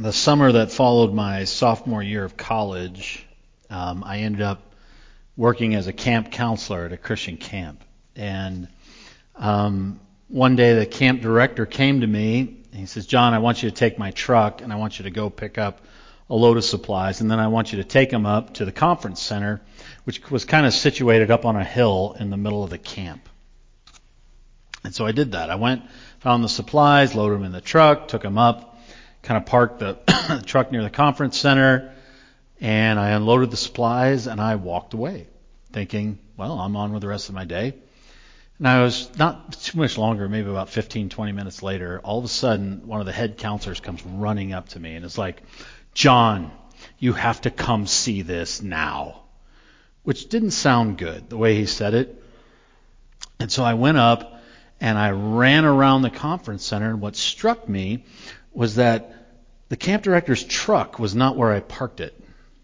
The summer that followed my sophomore year of college, I ended up working as a camp counselor at a Christian camp. And one day the camp director came to me and he says, "John, I want you to take my truck and I want you to go pick up a load of supplies, and then I want you to take them up to the conference center, which was kind of situated up on a hill in the middle of the camp." And so I did that. I went, found the supplies, loaded them in the truck, took them up, kind of parked the truck near the conference center, and I unloaded the supplies and I walked away thinking, well, I'm on with the rest of my day. And I was not too much longer, maybe about 15, 20 minutes later, all of a sudden one of the head counselors comes running up to me and is like, "John, you have to come see this now," which didn't sound good the way he said it. And so I went up and I ran around the conference center, and what struck me was that the camp director's truck was not where I parked it.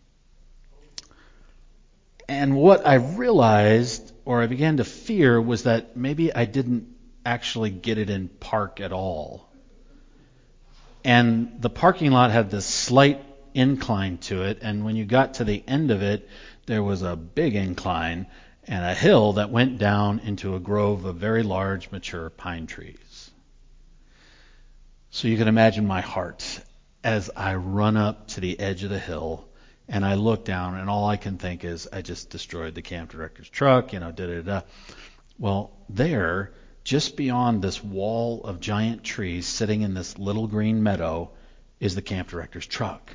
And what I realized, or I began to fear, was that maybe I didn't actually get it in park at all. And the parking lot had this slight incline to it, and when you got to the end of it, there was a big incline and a hill that went down into a grove of very large, mature pine trees. So you can imagine my heart as I run up to the edge of the hill and I look down, and all I can think is, I just destroyed the camp director's truck, Well, there, just beyond this wall of giant trees sitting in this little green meadow, is the camp director's truck.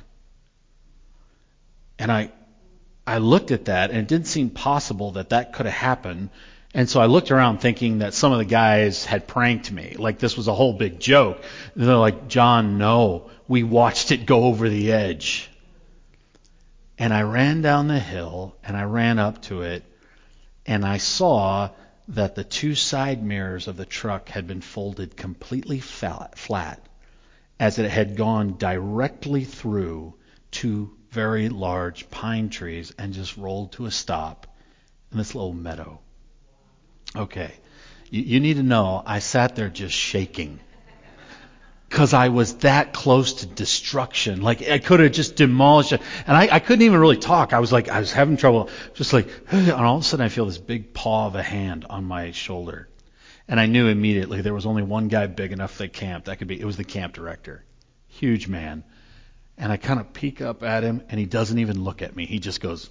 And I looked at that, and it didn't seem possible that that could have happened. And so I looked around thinking that some of the guys had pranked me, like this was a whole big joke. And they're like, "John, no, we watched it go over the edge." And I ran down the hill, and I ran up to it, and I saw that the two side mirrors of the truck had been folded completely flat, as it had gone directly through two very large pine trees and just rolled to a stop in this little meadow. Okay, you need to know, I sat there just shaking because I was that close to destruction. Like I could have just demolished it, and I couldn't even really talk. I was having trouble, just like, and all of a sudden I feel this big paw of a hand on my shoulder, and I knew immediately there was only one guy big enough for the camp. It was the camp director, huge man. And I kind of peek up at him, and he doesn't even look at me. He just goes,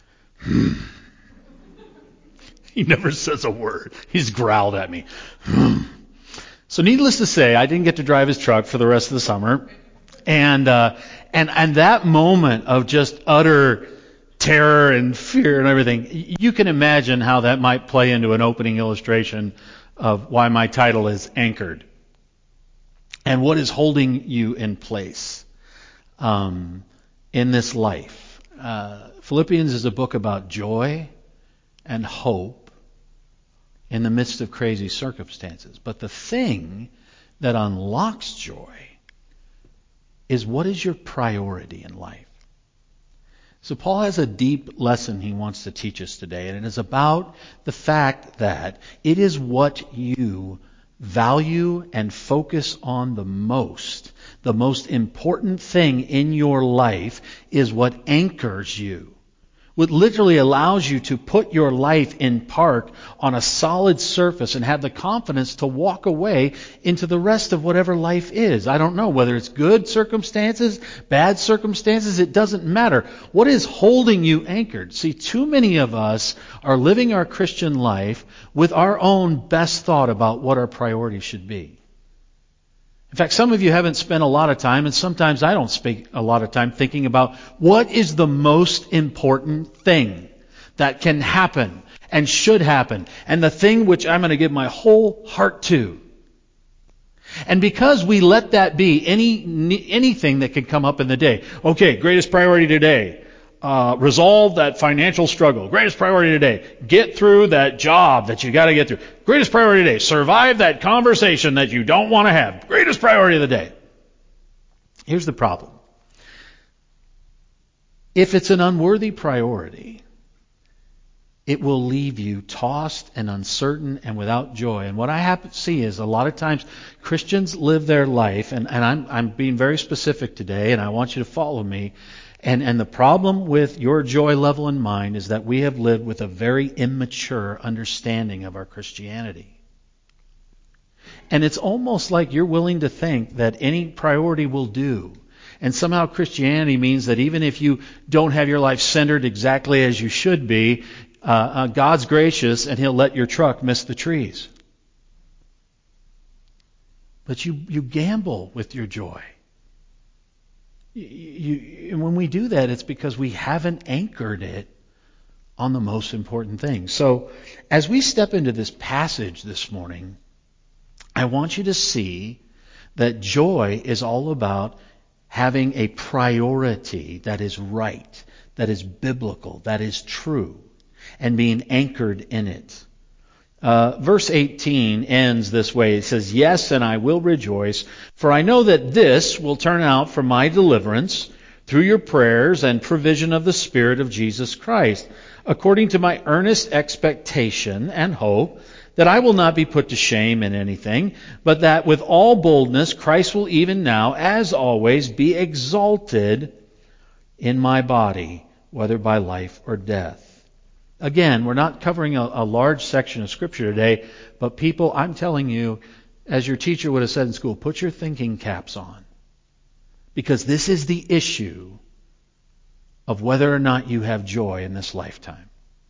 He never says a word. He's growled at me. So needless to say, I didn't get to drive his truck for the rest of the summer. And that moment of just utter terror and fear and everything, you can imagine how that might play into an opening illustration of why my title is Anchored. And what is holding you in place in this life. Philippians is a book about joy and hope in the midst of crazy circumstances. But the thing that unlocks joy is, what is your priority in life? So Paul has a deep lesson he wants to teach us today, and it is about the fact that it is what you value and focus on the most important thing in your life is what anchors you. What literally allows you to put your life in park on a solid surface and have the confidence to walk away into the rest of whatever life is. I don't know whether it's good circumstances, bad circumstances, it doesn't matter. What is holding you anchored? See, too many of us are living our Christian life with our own best thought about what our priorities should be. In fact, some of you haven't spent a lot of time, and sometimes I don't spend a lot of time thinking about what is the most important thing that can happen and should happen, and the thing which I'm going to give my whole heart to. And because we let that be anything that can come up in the day. Okay, greatest priority today. Resolve that financial struggle. Greatest priority today. Get through that job that you got to get through. Greatest priority today. Survive that conversation that you don't want to have. Greatest priority of the day. Here's the problem. If it's an unworthy priority, it will leave you tossed and uncertain and without joy. And what I happen to see is a lot of times Christians live their life, and I'm being very specific today, and I want you to follow me. And the problem with your joy level in mind is that we have lived with a very immature understanding of our Christianity. And it's almost like you're willing to think that any priority will do. And somehow Christianity means that even if you don't have your life centered exactly as you should be, God's gracious and He'll let your truck miss the trees. But you gamble with your joy. And when we do that, it's because we haven't anchored it on the most important thing. So as we step into this passage this morning, I want you to see that joy is all about having a priority that is right, that is biblical, that is true, and being anchored in it. Verse 18 ends this way. It says, "Yes, and I will rejoice, for I know that this will turn out for my deliverance through your prayers and provision of the Spirit of Jesus Christ, according to my earnest expectation and hope, that I will not be put to shame in anything, but that with all boldness Christ will even now, as always, be exalted in my body, whether by life or death." Again, we're not covering a large section of Scripture today, but people, I'm telling you, as your teacher would have said in school, put your thinking caps on. Because this is the issue of whether or not you have joy in this lifetime.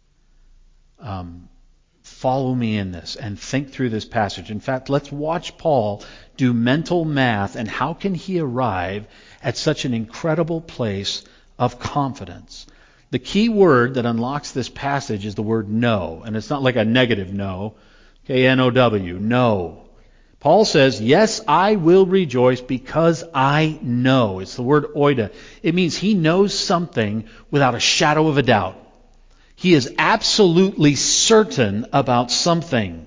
Follow me in this and think through this passage. In fact, let's watch Paul do mental math and how can he arrive at such an incredible place of confidence. The key word that unlocks this passage is the word know. And it's not like a negative no. K-N-O-W. No. Paul says, yes, I will rejoice because I know. It's the word oida. It means he knows something without a shadow of a doubt. He is absolutely certain about something.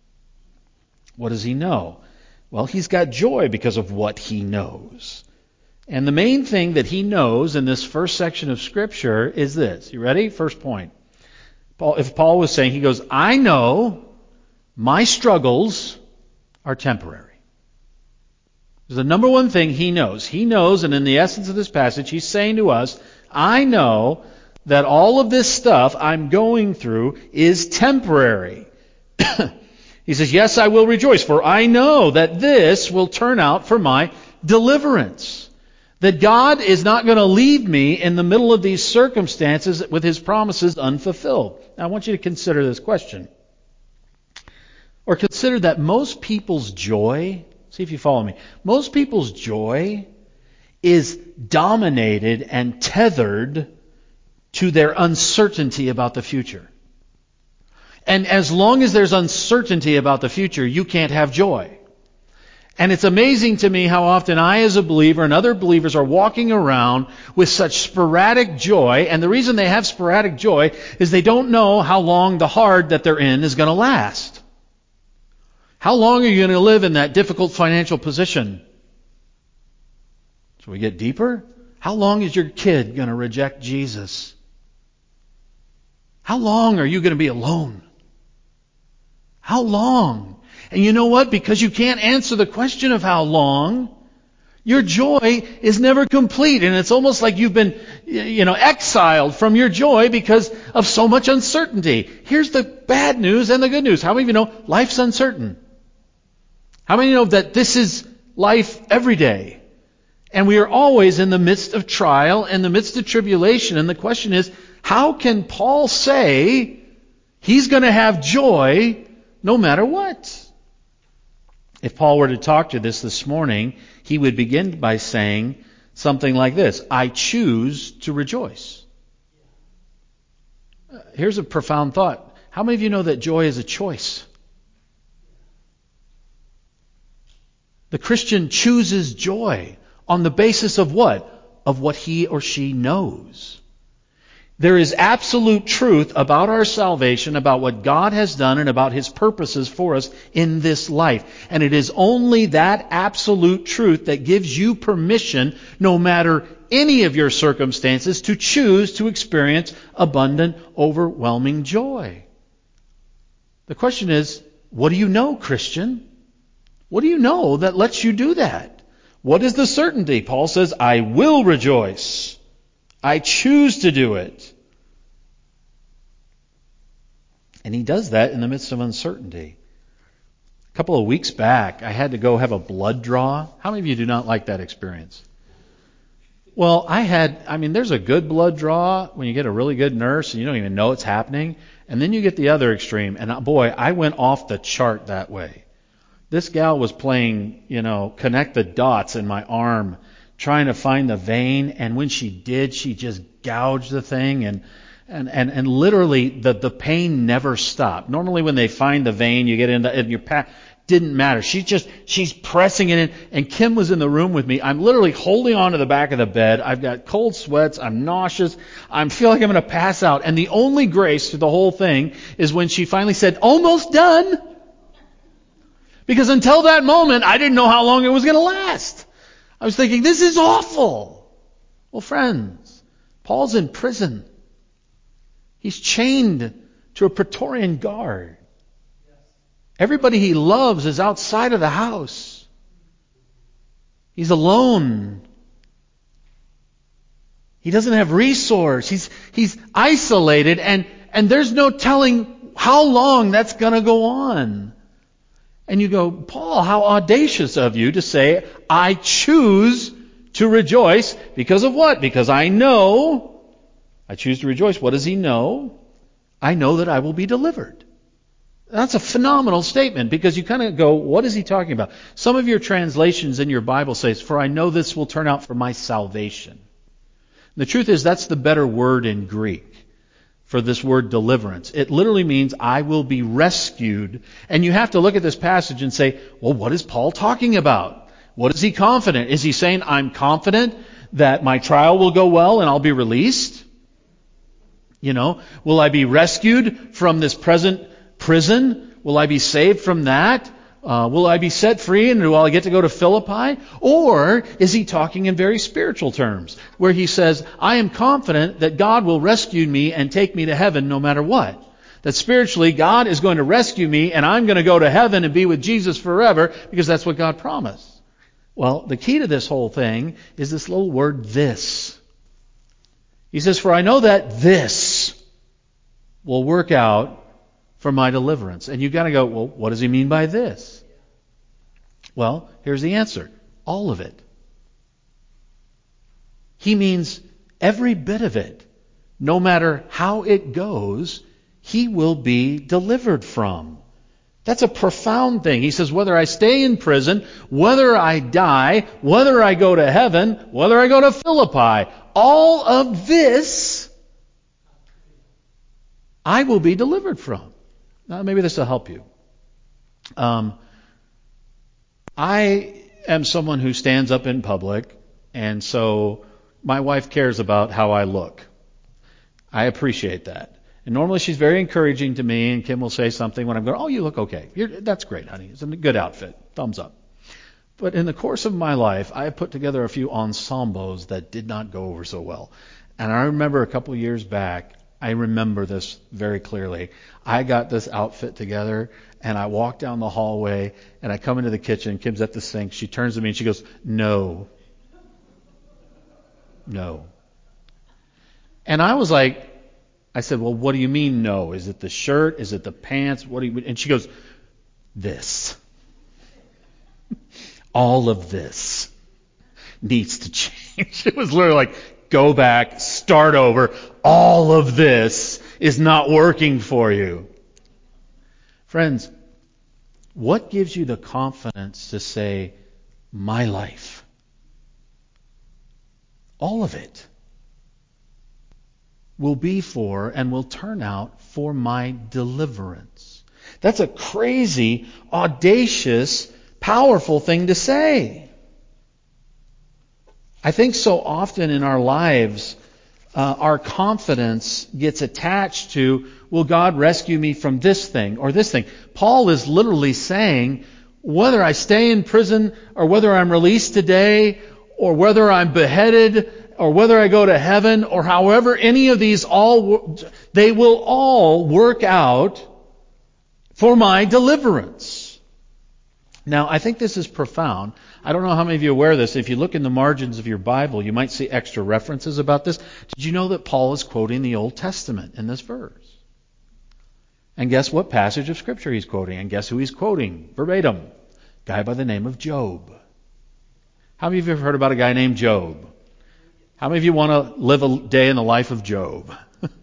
What does he know? Well, he's got joy because of what he knows. And the main thing that he knows in this first section of Scripture is this. You ready? First point. If Paul was saying, he goes, I know my struggles are temporary. There's the number one thing he knows. He knows, and in the essence of this passage, he's saying to us, I know that all of this stuff I'm going through is temporary. He says, yes, I will rejoice, for I know that this will turn out for my deliverance. That God is not going to leave me in the middle of these circumstances with His promises unfulfilled. Now, I want you to consider this question. Or consider that most people's joy, see if you follow me, most people's joy is dominated and tethered to their uncertainty about the future. And as long as there's uncertainty about the future, you can't have joy. And it's amazing to me how often I as a believer and other believers are walking around with such sporadic joy. And the reason they have sporadic joy is they don't know how long the hard that they're in is going to last. How long are you going to live in that difficult financial position? So we get deeper. How long is your kid going to reject Jesus? How long are you going to be alone? How long? And you know what? Because you can't answer the question of how long, your joy is never complete. And it's almost like you've been, exiled from your joy because of so much uncertainty. Here's the bad news and the good news. How many of you know life's uncertain? How many know that this is life every day? And we are always in the midst of trial, in the midst of tribulation. And the question is, how can Paul say he's going to have joy no matter what? If Paul were to talk to this morning, he would begin by saying something like this: I choose to rejoice. Here's a profound thought. How many of you know that joy is a choice? The Christian chooses joy on the basis of what? Of what he or she knows. There is absolute truth about our salvation, about what God has done, and about His purposes for us in this life. And it is only that absolute truth that gives you permission, no matter any of your circumstances to choose to experience abundant, overwhelming joy. The question is, what do you know, Christian? What do you know that lets you do that? What is the certainty? Paul says, I will rejoice. I choose to do it. And he does that in the midst of uncertainty. A couple of weeks back, I had to go have a blood draw. How many of you do not like that experience? Well, there's a good blood draw when you get a really good nurse and you don't even know it's happening. And then you get the other extreme. And boy, I went off the chart that way. This gal was playing, connect the dots in my arm, trying to find the vein. And when she did, she just gouged the thing. And literally the pain never stopped. Normally when they find the vein, you get into, and your didn't matter. She's pressing it in. And Kim was in the room with me. I'm literally holding on to the back of the bed. I've got cold sweats. I'm nauseous. I feel like I'm going to pass out. And the only grace to the whole thing is when she finally said, almost done. Because until that moment, I didn't know how long it was going to last. I was thinking, this is awful. Well, friends, Paul's in prison. He's chained to a Praetorian guard. Everybody he loves is outside of the house. He's alone. He doesn't have resource. He's isolated, and there's no telling how long that's going to go on. And you go, Paul, how audacious of you to say, I choose to rejoice because of what? Because I choose to rejoice. What does he know? I know that I will be delivered. That's a phenomenal statement because you kind of go, what is he talking about? Some of your translations in your Bible says, for I know this will turn out for my salvation. And the truth is that's the better word in Greek for this word deliverance. It literally means I will be rescued. And you have to look at this passage and say, well, what is Paul talking about? What is he confident? Is he saying, I'm confident that my trial will go well and I'll be released? Will I be rescued from this present prison? Will I be saved from that? Will I be set free and will I get to go to Philippi? Or is he talking in very spiritual terms where he says, I am confident that God will rescue me and take me to heaven no matter what? That spiritually God is going to rescue me and I'm going to go to heaven and be with Jesus forever because that's what God promised. Well, the key to this whole thing is this little word, this. He says, for I know that this will work out for my deliverance. And you've got to go, well, what does he mean by this? Well, here's the answer. All of it. He means every bit of it. No matter how it goes, he will be delivered from. That's a profound thing. He says, whether I stay in prison, whether I die, whether I go to heaven, whether I go to Philippi, all of this I will be delivered from. Now, maybe this will help you. I am someone who stands up in public, and so my wife cares about how I look. I appreciate that. And normally she's very encouraging to me, and Kim will say something when I'm going, oh, you look okay. That's great, honey. It's a good outfit. Thumbs up. But in the course of my life, I put together a few ensembles that did not go over so well. And I remember a couple of years back, I remember this very clearly. I got this outfit together, and I walk down the hallway, and I come into the kitchen. Kim's at the sink. She turns to me, and she goes, no. No. And I was like, I said, well, what do you mean no? Is it the shirt? Is it the pants? What do you? And she goes, this. All of this needs to change. It was literally like, go back, start over. All of this is not working for you. Friends, what gives you the confidence to say, my life? All of it will be for and will turn out for my deliverance. That's a crazy, audacious, powerful thing to say. I think so often in our lives, our confidence gets attached to, will God rescue me from this thing or this thing? Paul is literally saying, whether I stay in prison or whether I'm released today or whether I'm beheaded, or whether I go to heaven, or however any of these they will all work out for my deliverance. Now, I think this is profound. I don't know how many of you are aware of this. If you look in the margins of your Bible, you might see extra references about this. Did you know that Paul is quoting the Old Testament in this verse? And guess what passage of Scripture he's quoting? And guess who he's quoting verbatim? A guy by the name of Job. How many of you have heard about a guy named Job? How many of you want to live a day in the life of Job?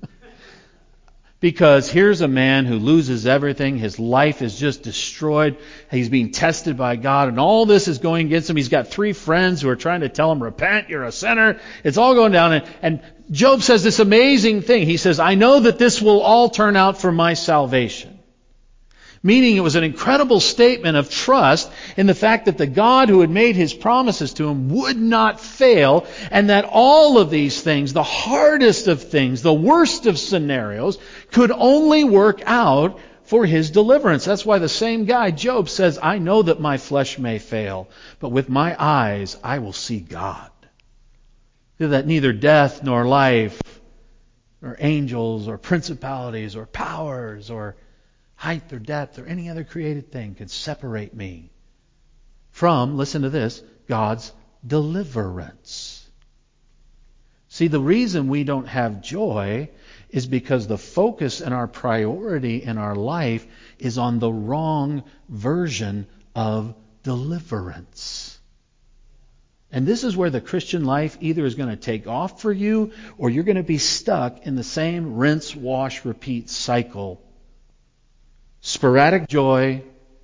Because here's a man who loses everything. His life is just destroyed. He's being tested by God, and all this is going against him. He's got 3 friends who are trying to tell him, repent, you're a sinner. It's all going down. And Job says this amazing thing. He says, I know that this will all turn out for my salvation. Meaning it was an incredible statement of trust in the fact that the God who had made His promises to him would not fail, and that all of these things, the hardest of things, the worst of scenarios, could only work out for his deliverance. That's why the same guy, Job, says, I know that my flesh may fail, but with my eyes I will see God. That neither death nor life, or angels, or principalities, or powers, or height or depth or any other created thing can separate me from, listen to this, God's deliverance. See, the reason we don't have joy is because the focus and our priority in our life is on the wrong version of deliverance. And this is where the Christian life either is going to take off for you, or you're going to be stuck in the same rinse, wash, repeat cycle. Sporadic joy,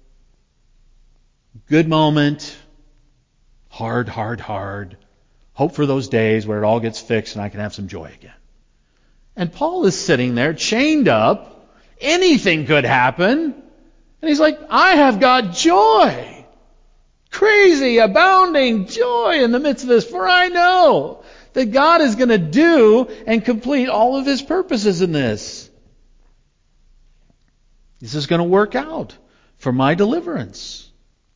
good moment, hard. Hope for those days where it all gets fixed and I can have some joy again. And Paul is sitting there chained up. Anything could happen. And he's like, I have got joy. Crazy, abounding joy in the midst of this. For I know that God is going to do and complete all of His purposes in this. This is going to work out for my deliverance.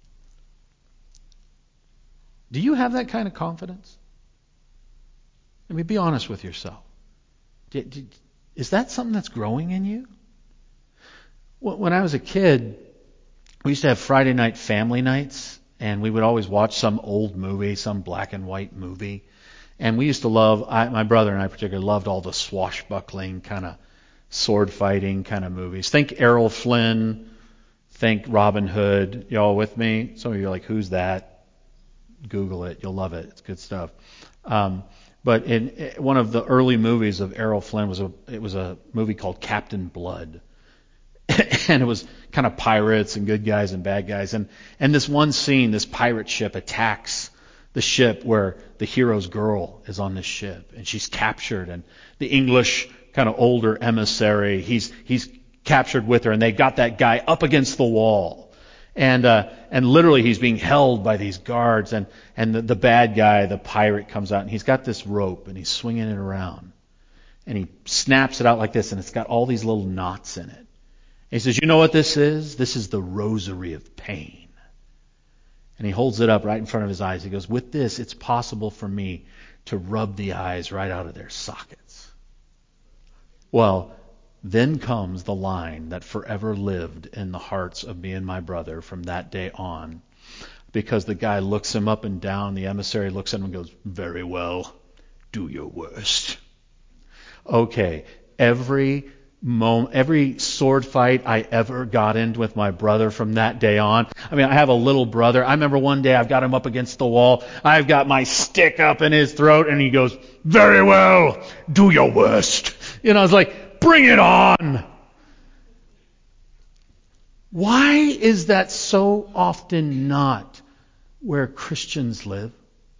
Do you have that kind of confidence? I mean, be honest with yourself. Is that something that's growing in you? When I was a kid, we used to have Friday night family nights, and we would always watch some old movie, some black and white movie. And we used to my brother and I particularly loved all the swashbuckling kind of sword fighting kind of movies. Think Errol Flynn, think Robin Hood. You all with me? Some of you are like, who's that? Google it. You'll love it. It's good stuff. But in one of the early movies of Errol Flynn was a movie called Captain Blood. And it was kind of pirates and good guys and bad guys. And this one scene, this pirate ship attacks the ship where the hero's girl is on this ship, and she's captured, and the English kind of older emissary, he's captured with her, and they got that guy up against the wall, and literally he's being held by these guards, and the bad guy, the pirate, comes out, and he's got this rope, and he's swinging it around, and he snaps it out like this, and it's got all these little knots in it. And he says, you know what this is? This is the rosary of pain. And he holds it up right in front of his eyes. He goes, with this, it's possible for me to rub the eyes right out of their sockets. Well, then comes the line that forever lived in the hearts of me and my brother from that day on. Because the guy looks him up and down, the emissary looks at him and goes, very well, do your worst. Okay, every sword fight I ever got into with my brother from that day on. I mean, I have a little brother. I remember one day I've got him up against the wall. I've got my stick up in his throat, and he goes, very well, do your worst. I was like, bring it on. Why is that so often not where Christians live?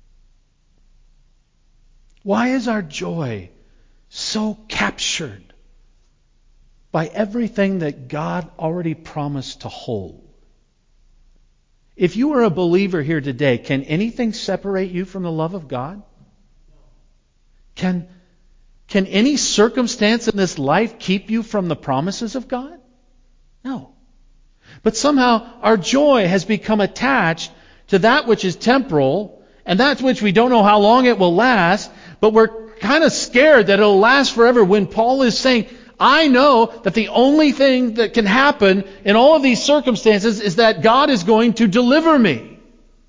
Why is our joy so captured by everything that God already promised to hold? If you are a believer here today, can anything separate you from the love of God? Can any circumstance in this life keep you from the promises of God? No. But somehow our joy has become attached to that which is temporal, and that which we don't know how long it will last, but we're kind of scared that it'll last forever when Paul is saying, I know that the only thing that can happen in all of these circumstances is that God is going to deliver me.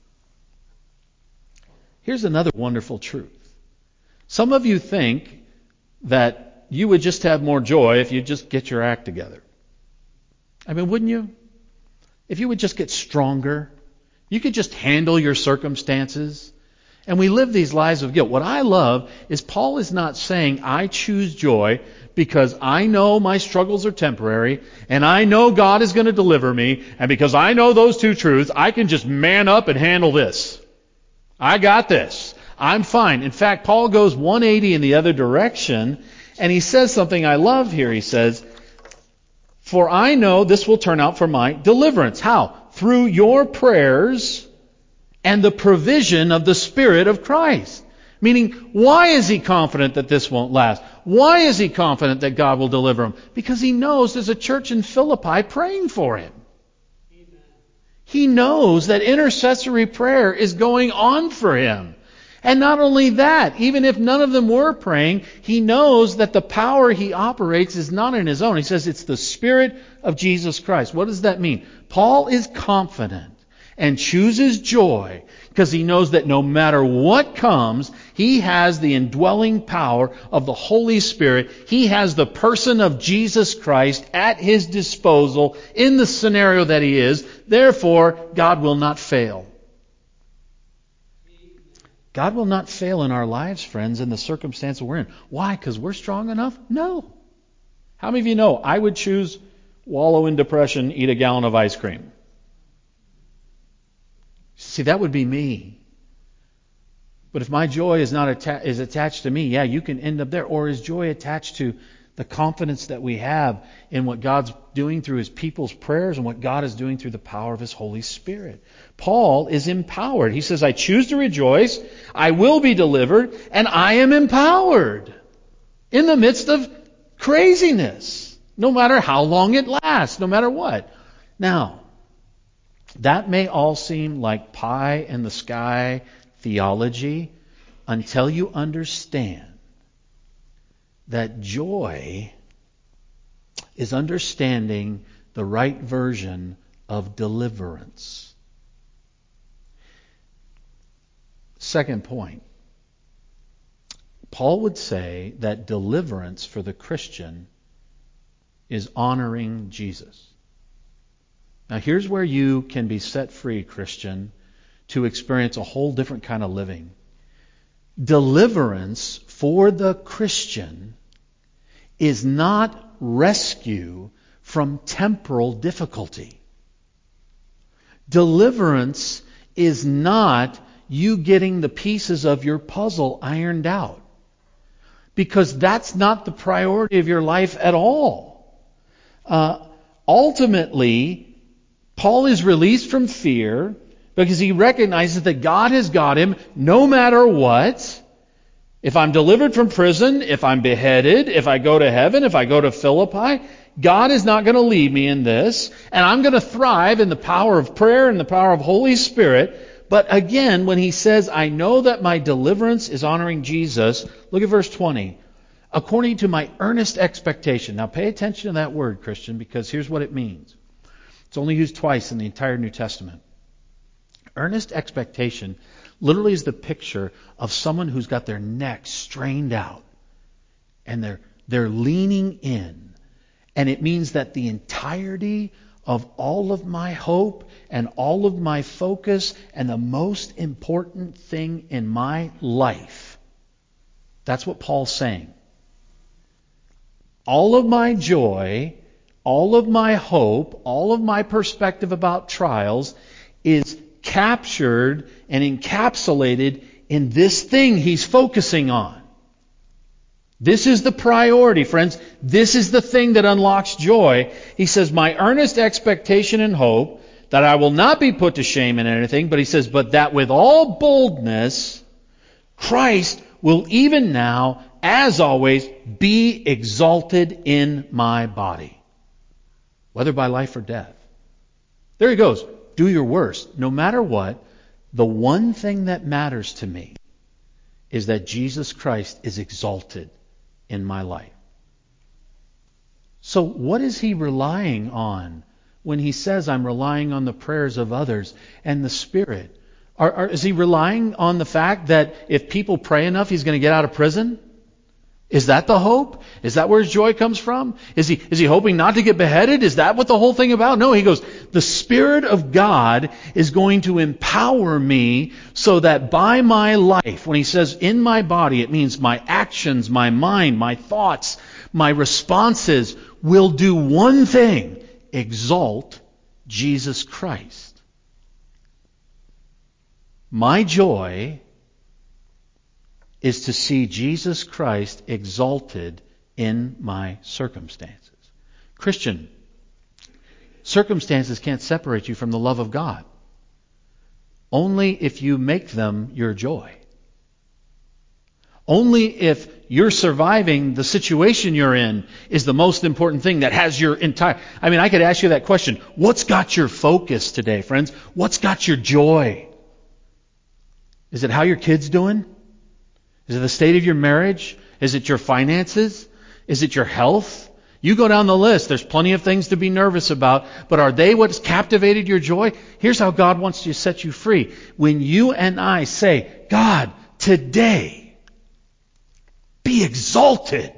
Here's another wonderful truth. Some of you think that you would just have more joy if you just get your act together. I mean, wouldn't you? If you would just get stronger, you could just handle your circumstances. And we live these lives of guilt. What I love is Paul is not saying, I choose joy because I know my struggles are temporary and I know God is going to deliver me. And because I know those two truths, I can just man up and handle this. I got this. I'm fine. In fact, Paul goes 180 in the other direction, and he says something I love here. He says, for I know this will turn out for my deliverance. How? Through your prayers and the provision of the Spirit of Christ. Meaning, why is he confident that this won't last? Why is he confident that God will deliver him? Because he knows there's a church in Philippi praying for him. Amen. He knows that intercessory prayer is going on for him. And not only that, even if none of them were praying, he knows that the power he operates is not in his own. He says it's the Spirit of Jesus Christ. What does that mean? Paul is confident and chooses joy because he knows that no matter what comes, he has the indwelling power of the Holy Spirit. He has the person of Jesus Christ at his disposal in the scenario that he is. Therefore, God will not fail. God will not fail in our lives, friends, in the circumstance we're in. Why? Because we're strong enough? No. How many of you know I would choose wallow in depression, eat a gallon of ice cream? See, that would be me. But if my joy is not is attached to me, yeah, you can end up there. Or is joy attached to the confidence that we have in what God's doing through His people's prayers and what God is doing through the power of His Holy Spirit? Paul is empowered. He says, I choose to rejoice, I will be delivered, and I am empowered in the midst of craziness, no matter how long it lasts, no matter what. Now, that may all seem like pie in the sky theology until you understand that joy is understanding the right version of deliverance. Second point, Paul would say that deliverance for the Christian is honoring Jesus. Now here's where you can be set free, Christian, to experience a whole different kind of living. Deliverance for the Christian is not rescue from temporal difficulty. Deliverance is not you getting the pieces of your puzzle ironed out. Because that's not the priority of your life at all. Ultimately, Paul is released from fear because he recognizes that God has got him no matter what. If I'm delivered from prison, if I'm beheaded, if I go to heaven, if I go to Philippi, God is not going to leave me in this. And I'm going to thrive in the power of prayer and the power of Holy Spirit. But again, when he says, I know that my deliverance is honoring Jesus, look at verse 20. According to my earnest expectation. Now pay attention to that word, Christian, because here's what it means. It's only used twice in the entire New Testament. Earnest expectation literally is the picture of someone who's got their neck strained out and they're leaning in. And it means that the entirety of all of my hope and all of my focus and the most important thing in my life, that's what Paul's saying. All of my joy, all of my hope, all of my perspective about trials is captured and encapsulated in this thing he's focusing on. This is the priority, friends. This is the thing that unlocks joy. He says, my earnest expectation and hope that I will not be put to shame in anything, but he says, but that with all boldness, Christ will even now, as always, be exalted in my body, whether by life or death. There he goes. Do your worst. No matter what, the one thing that matters to me is that Jesus Christ is exalted in my life. So what is he relying on when he says, I'm relying on the prayers of others and the Spirit? Is he relying on the fact that if people pray enough, he's going to get out of prison? Is that the hope? Is that where his joy comes from? Is he hoping not to get beheaded? Is that what the whole thing about? No, he goes, the Spirit of God is going to empower me so that by my life, when he says in my body, it means my actions, my mind, my thoughts, my responses will do one thing: exalt Jesus Christ. My joy is to see Jesus Christ exalted in my circumstances. Christian, circumstances can't separate you from the love of God. Only if you make them your joy. Only if you're surviving the situation you're in is the most important thing that has your entire... I could ask you that question. What's got your focus today, friends? What's got your joy? Is it how your kid's doing? Is it the state of your marriage? Is it your finances? Is it your health? You go down the list. There's plenty of things to be nervous about, but are they what's captivated your joy? Here's how God wants to set you free. When you and I say, God, today, be exalted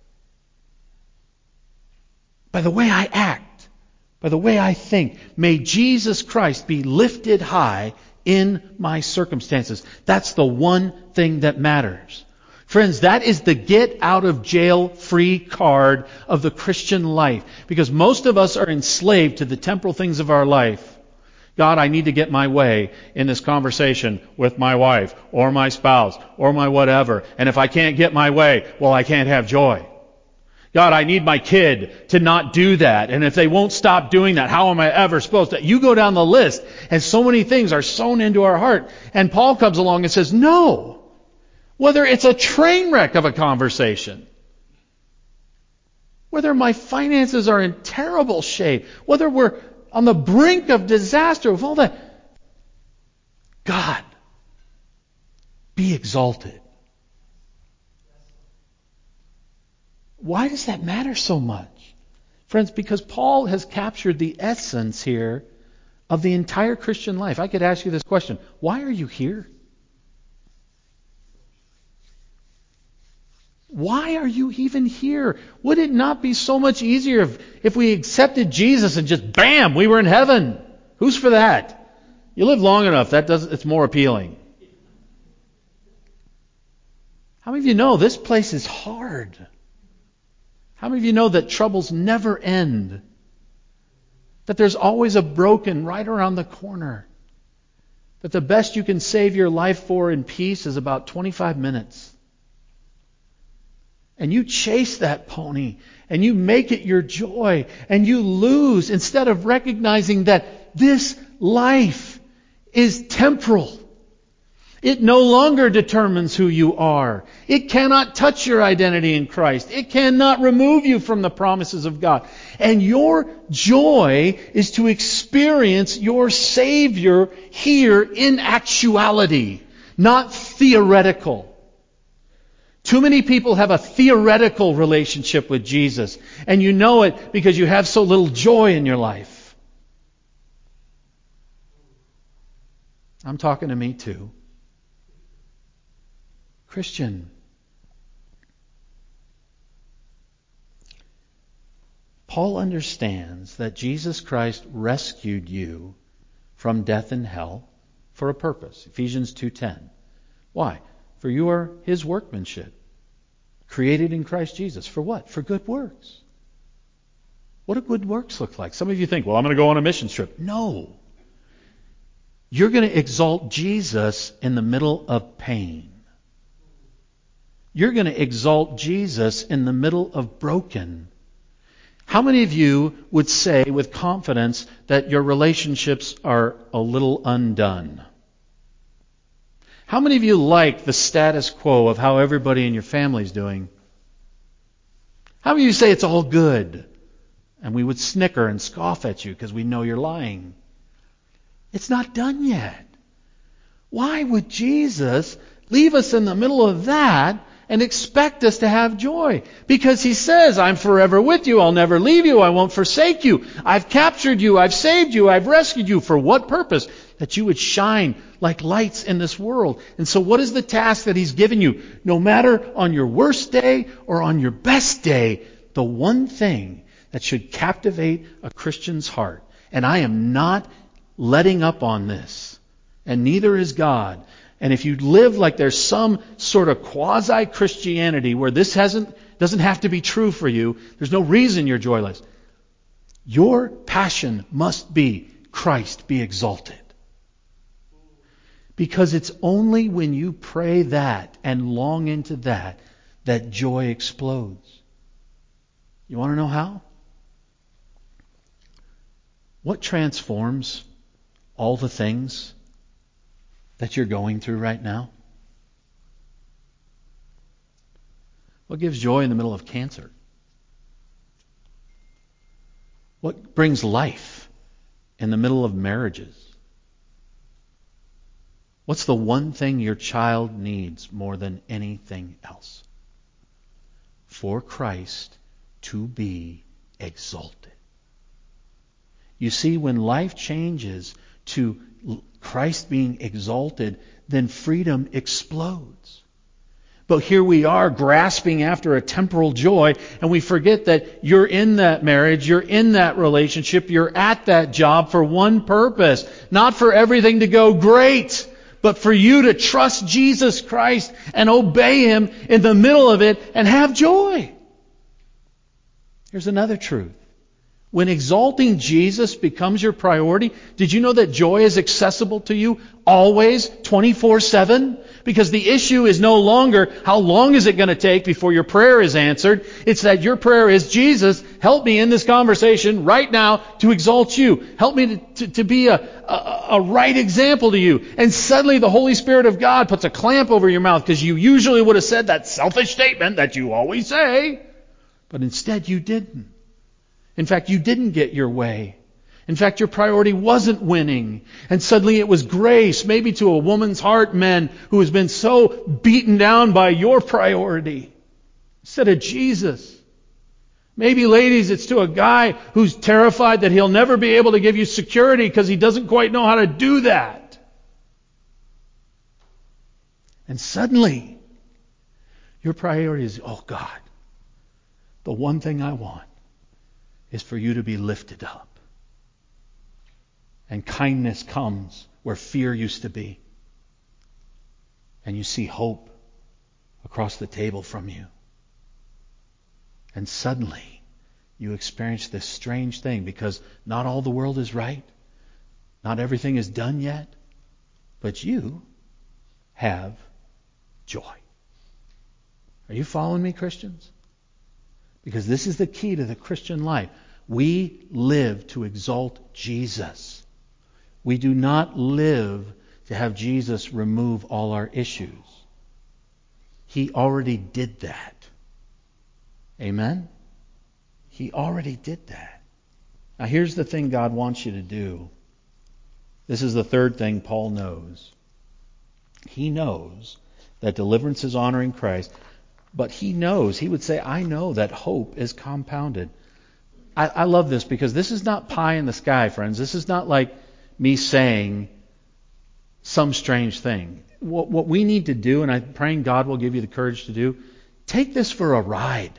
by the way I act, by the way I think. May Jesus Christ be lifted high in my circumstances. That's the one thing that matters. Friends, that is the get out of jail free card of the Christian life. Because most of us are enslaved to the temporal things of our life. God, I need to get my way in this conversation with my wife or my spouse or my whatever. And if I can't get my way, well, I can't have joy. God, I need my kid to not do that. And if they won't stop doing that, how am I ever supposed to? You go down the list, and so many things are sown into our heart. And Paul comes along and says, no. Whether it's a train wreck of a conversation, whether my finances are in terrible shape, whether we're on the brink of disaster, with all that, God, be exalted. Why does that matter so much? Friends, because Paul has captured the essence here of the entire Christian life. I could ask you this question. Why are you here? Why are you even here? Would it not be so much easier if we accepted Jesus and just bam, we were in heaven? Who's for that? You live long enough, it's more appealing. How many of you know this place is hard? How many of you know that troubles never end? That there's always a broken right around the corner? That the best you can save your life for in peace is about 25 minutes. And you chase that pony and you make it your joy and you lose instead of recognizing that this life is temporal. It no longer determines who you are. It cannot touch your identity in Christ. It cannot remove you from the promises of God. And your joy is to experience your Savior here in actuality, not theoretical. Too many people have a theoretical relationship with Jesus, and you know it because you have so little joy in your life. I'm talking to me too. Christian, Paul understands that Jesus Christ rescued you from death and hell for a purpose. Ephesians 2:10. Why? For you are His workmanship, created in Christ Jesus. For what? For good works. What do good works look like? Some of you think, well, I'm going to go on a mission trip. No. You're going to exalt Jesus in the middle of pain. You're going to exalt Jesus in the middle of broken. How many of you would say with confidence that your relationships are a little undone? How many of you like the status quo of how everybody in your family is doing? How many of you say it's all good? And we would snicker and scoff at you because we know you're lying. It's not done yet. Why would Jesus leave us in the middle of that and expect us to have joy. Because He says, I'm forever with you. I'll never leave you. I won't forsake you. I've captured you. I've saved you. I've rescued you. For what purpose? That you would shine like lights in this world. And so what is the task that He's given you? No matter on your worst day or on your best day, the one thing that should captivate a Christian's heart, and I am not letting up on this, and neither is God. And if you live like there's some sort of quasi-Christianity where this doesn't have to be true for you, there's no reason you're joyless. Your passion must be Christ be exalted. Because it's only when you pray that and long into that joy explodes. You want to know how? What transforms all the things that you're going through right now? What gives joy in the middle of cancer? What brings life in the middle of marriages? What's the one thing your child needs more than anything else? For Christ to be exalted. You see, when life changes to Christ being exalted, then freedom explodes. But here we are grasping after a temporal joy, and we forget that you're in that marriage, you're in that relationship, you're at that job for one purpose. Not for everything to go great, but for you to trust Jesus Christ and obey Him in the middle of it and have joy. Here's another truth. When exalting Jesus becomes your priority, did you know that joy is accessible to you always, 24/7? Because the issue is no longer how long is it going to take before your prayer is answered. It's that your prayer is, Jesus, help me in this conversation right now to exalt you. Help me to be a right example to you. And suddenly the Holy Spirit of God puts a clamp over your mouth because you usually would have said that selfish statement that you always say. But instead you didn't. In fact, you didn't get your way. In fact, your priority wasn't winning. And suddenly it was grace, maybe to a woman's heart, men, who has been so beaten down by your priority instead of Jesus. Maybe, ladies, it's to a guy who's terrified that he'll never be able to give you security because he doesn't quite know how to do that. And suddenly, your priority is, oh God, the one thing I want is for you to be lifted up. And kindness comes where fear used to be. And you see hope across the table from you. And suddenly you experience this strange thing because not all the world is right. Not everything is done yet. But you have joy. Are you following me, Christians? Because this is the key to the Christian life. We live to exalt Jesus. We do not live to have Jesus remove all our issues. He already did that. Amen? He already did that. Now here's the thing God wants you to do. This is the third thing Paul knows. He knows that deliverance is honoring Christ. But he knows, he would say, I know that hope is compounded. I love this because this is not pie in the sky, friends. This is not like me saying some strange thing. What we need to do, and I'm praying God will give you the courage to do, take this for a ride.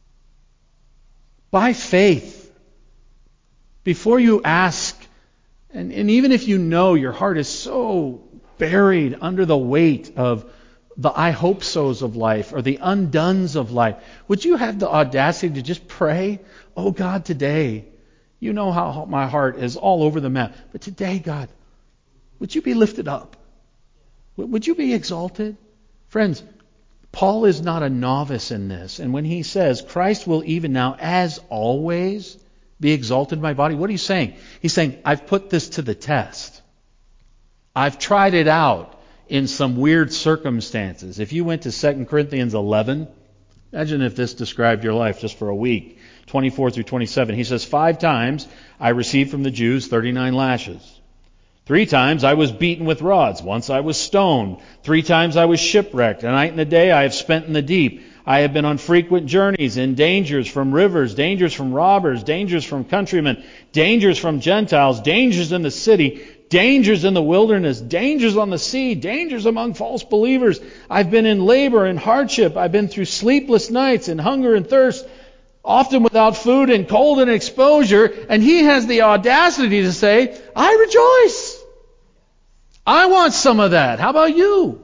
By faith. Before you ask, and even if you know your heart is so buried under the weight of the I hope so's of life or the undones of life, would you have the audacity to just pray, oh God, today, you know how my heart is all over the map, but today, God, would you be lifted up? Would you be exalted? Friends, Paul is not a novice in this. And when he says, Christ will even now, as always, be exalted in my body, what are you saying? He's saying, I've put this to the test. I've tried it out in some weird circumstances. If you went to 2 Corinthians 11, imagine if this described your life just for a week, 24 through 27. He says, 5 times I received from the Jews 39 lashes. 3 times I was beaten with rods. Once I was stoned. 3 times I was shipwrecked. A night and a day I have spent in the deep. I have been on frequent journeys, in dangers from rivers, dangers from robbers, dangers from countrymen, dangers from Gentiles, dangers in the city, dangers in the wilderness, dangers on the sea, dangers among false believers. I've been in labor and hardship. I've been through sleepless nights and hunger and thirst, often without food and cold and exposure. And he has the audacity to say, I rejoice. I want some of that. How about you?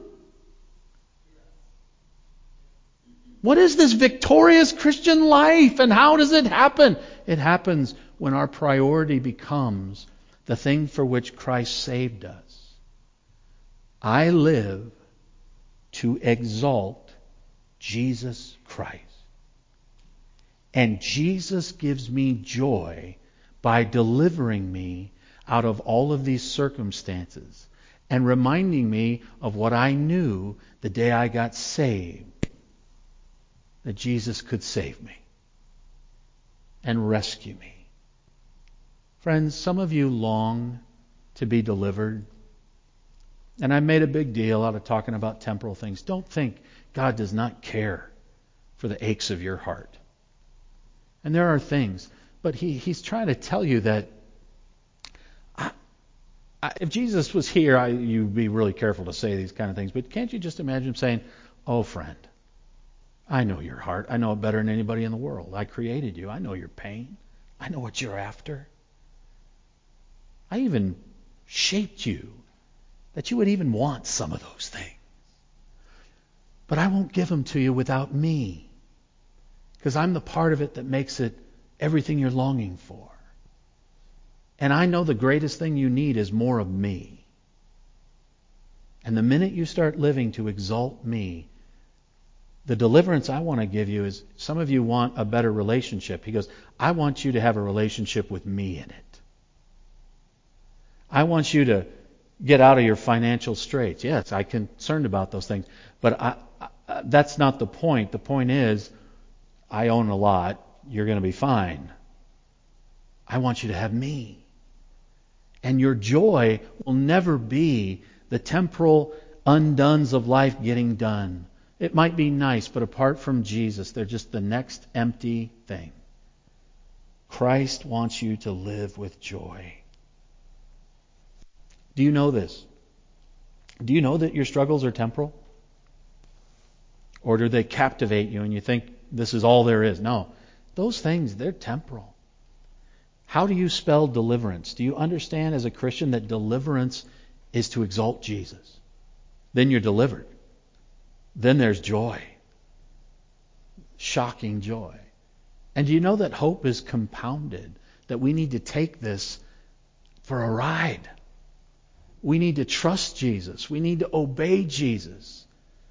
What is this victorious Christian life, and how does it happen? It happens when our priority becomes the thing for which Christ saved us. I live to exalt Jesus Christ. And Jesus gives me joy by delivering me out of all of these circumstances and reminding me of what I knew the day I got saved. That Jesus could save me and rescue me. Friends, some of you long to be delivered. And I made a big deal out of talking about temporal things. Don't think God does not care for the aches of your heart. And there are things, but He's trying to tell you that if Jesus was here, you'd be really careful to say these kind of things. But can't you just imagine him saying, "Oh, friend, I know your heart. I know it better than anybody in the world. I created you. I know your pain. I know what you're after. I even shaped you that you would even want some of those things. But I won't give them to you without me, because I'm the part of it that makes it everything you're longing for. And I know the greatest thing you need is more of me. And the minute you start living to exalt me, the deliverance I want to give you is, some of you want a better relationship. He goes, I want you to have a relationship with me in it. I want you to get out of your financial straits. Yes, I'm concerned about those things. But that's not the point. The point is, I own a lot. You're going to be fine. I want you to have me. And your joy will never be the temporal undones of life getting done. It might be nice, but apart from Jesus, they're just the next empty thing. Christ wants you to live with joy. Do you know this? Do you know that your struggles are temporal? Or do they captivate you and you think this is all there is? No. Those things, they're temporal. How do you spell deliverance? Do you understand as a Christian that deliverance is to exalt Jesus? Then you're delivered. Then there's joy. Shocking joy. And do you know that hope is compounded? That we need to take this for a ride. We need to trust Jesus. We need to obey Jesus.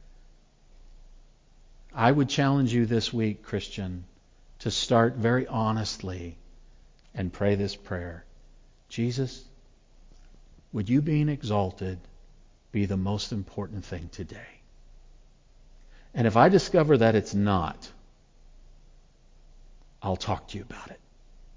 I would challenge you this week, Christian, to start very honestly and pray this prayer. Jesus, would you being exalted be the most important thing today? And if I discover that it's not, I'll talk to you about it.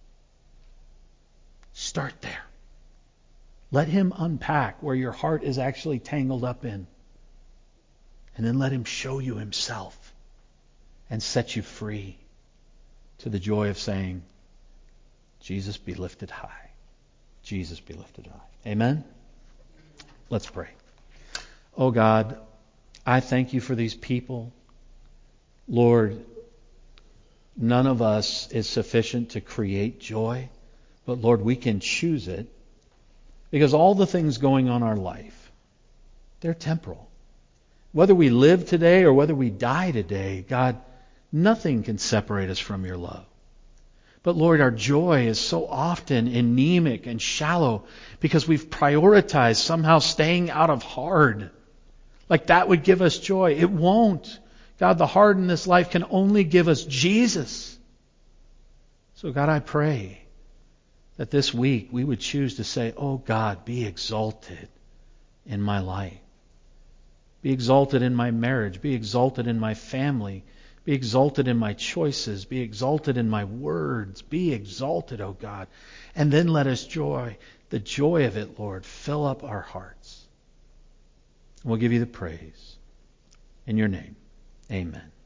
Start there. Let Him unpack where your heart is actually tangled up in. And then let Him show you Himself and set you free to the joy of saying, Jesus be lifted high. Jesus be lifted high. Amen? Let's pray. Oh God, I thank you for these people. Lord, none of us is sufficient to create joy, but Lord, we can choose it, because all the things going on in our life, they're temporal. Whether we live today or whether we die today, God, nothing can separate us from your love. But Lord, our joy is so often anemic and shallow because we've prioritized somehow staying out of hard. Like that would give us joy. It won't. God, the hard in this life can only give us Jesus. So God, I pray that this week we would choose to say, oh God, be exalted in my life. Be exalted in my marriage. Be exalted in my family. Be exalted in my choices. Be exalted in my words. Be exalted, O God. And then let us the joy of it, Lord, fill up our hearts. We'll give you the praise. In your name, amen.